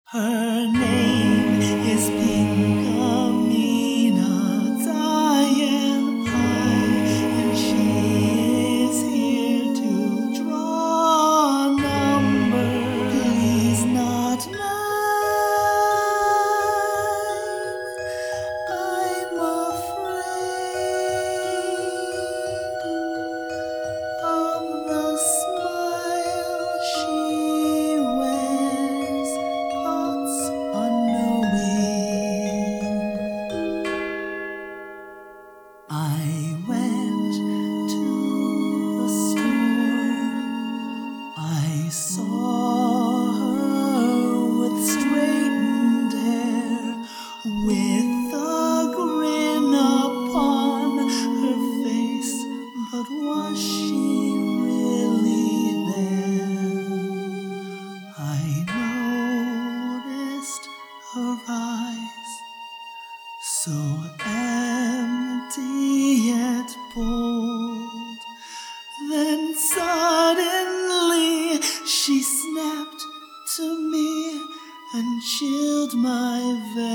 Her name is Pinkamena Diane Pine, and she is here to draw a number. Please not mine, I'm afraid of the smile she wears. Thoughts unknowing, I went to the store. I saw her with straightened hair, with a grin upon her face. But was she really there? I noticed her eyes, so empty yet bold. Then suddenly she snapped to me and chilled my